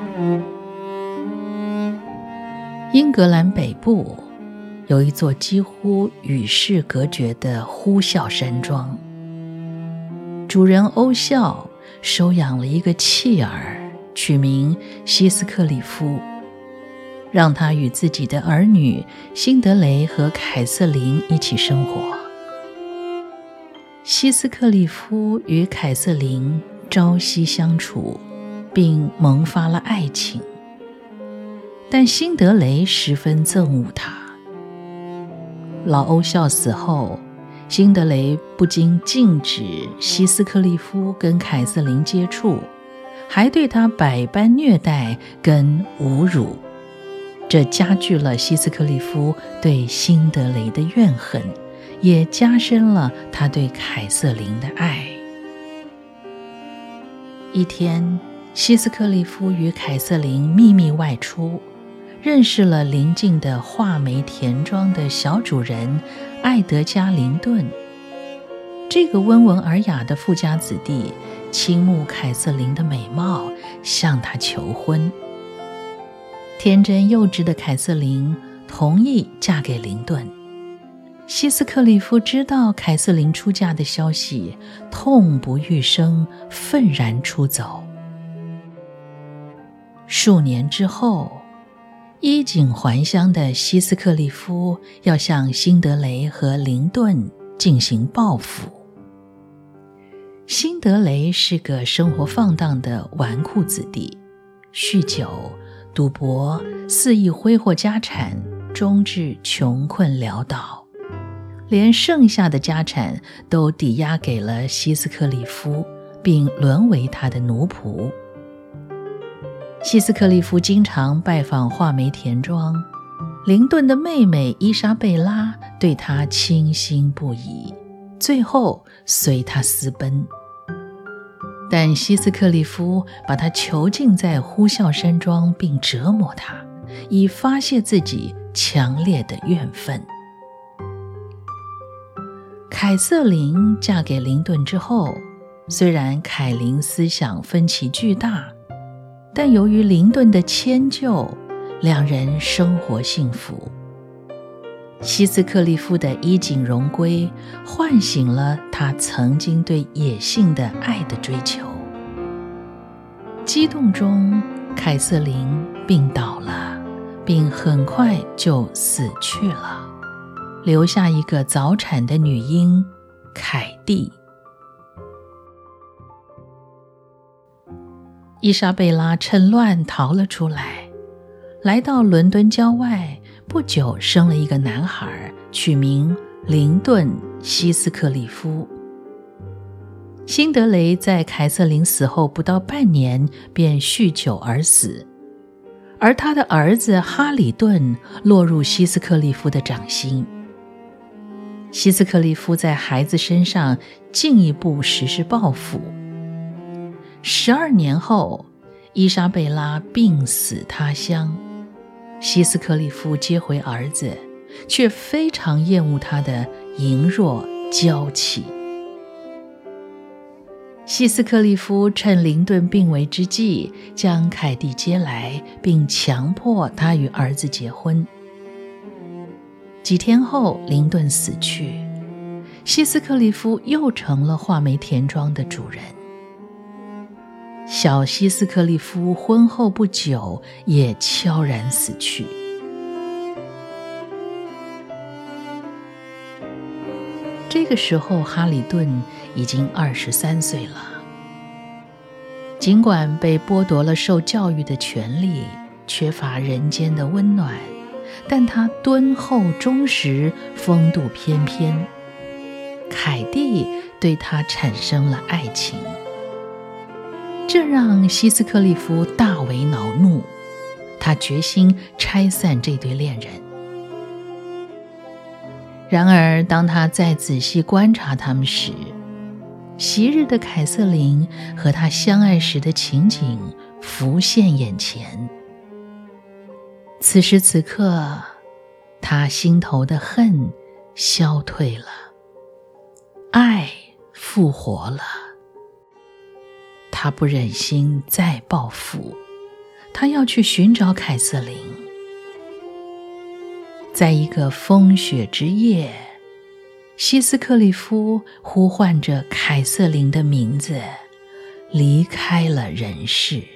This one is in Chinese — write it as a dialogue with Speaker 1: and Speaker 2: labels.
Speaker 1: 英格兰北部有一座几乎与世隔绝的呼啸山庄，主人欧啸收养了一个弃儿，取名希斯克里夫，让他与自己的儿女辛德雷和凯瑟琳一起生活。希斯克里夫与凯瑟琳朝夕相处，并萌发了爱情，但辛德雷十分憎恶他。老欧啸死后，辛德雷不仅禁止希斯克利夫跟凯瑟琳接触，还对他百般虐待跟侮辱，这加剧了希斯克利夫对辛德雷的怨恨，也加深了他对凯瑟琳的爱。一天，希斯克利夫与凯瑟琳秘密外出，认识了邻近的画眉田庄的小主人艾德加·林顿。这个温文尔雅的富家子弟倾慕凯瑟琳的美貌，向她求婚。天真幼稚的凯瑟琳同意嫁给林顿。希斯克利夫知道凯瑟琳出嫁的消息，痛不欲生，愤然出走。数年之后，衣锦还乡的希斯克利夫要向辛德雷和林顿进行报复。辛德雷是个生活放荡的纨绔子弟，酗酒、赌博，肆意挥霍家产，终至穷困潦倒，连剩下的家产都抵押给了希斯克利夫，并沦为他的奴仆。希斯克利夫经常拜访画眉田庄，林顿的妹妹伊莎贝拉对他倾心不已，最后随他私奔。但希斯克利夫把他囚禁在呼啸山庄，并折磨他，以发泄自己强烈的怨愤。凯瑟琳嫁给林顿之后，虽然凯琳思想分歧巨大，但由于林顿的迁就，两人生活幸福。希斯克利夫的衣锦荣归唤醒了他曾经对野性的爱的追求。激动中，凯瑟琳病倒了，并很快就死去了，留下一个早产的女婴凯蒂。伊莎贝拉趁乱逃了出来，来到伦敦郊外，不久生了一个男孩，取名林顿·希斯克利夫。辛德雷在凯瑟琳死后不到半年便酗酒而死，而他的儿子哈里顿落入希斯克利夫的掌心。希斯克利夫在孩子身上进一步实施报复。12年后，伊莎贝拉病死他乡，希斯克利夫接回儿子，却非常厌恶他的羸弱娇气。希斯克利夫趁林顿病危之际，将凯蒂接来，并强迫他与儿子结婚。几天后，林顿死去，希斯克利夫又成了画眉田庄的主人。小希斯克利夫婚后不久也悄然死去。这个时候，哈里顿已经23岁了。尽管被剥夺了受教育的权利，缺乏人间的温暖，但他敦厚忠实，风度翩翩。凯蒂对他产生了爱情，这让希斯克利夫大为恼怒，他决心拆散这对恋人。然而当他再仔细观察他们时，昔日的凯瑟琳和他相爱时的情景浮现眼前。此时此刻，他心头的恨消退了，爱复活了。他不忍心再报复， 他要去寻找凯瑟琳。在一个风雪之夜，希斯克里夫呼唤着凯瑟琳的名字，离开了人世。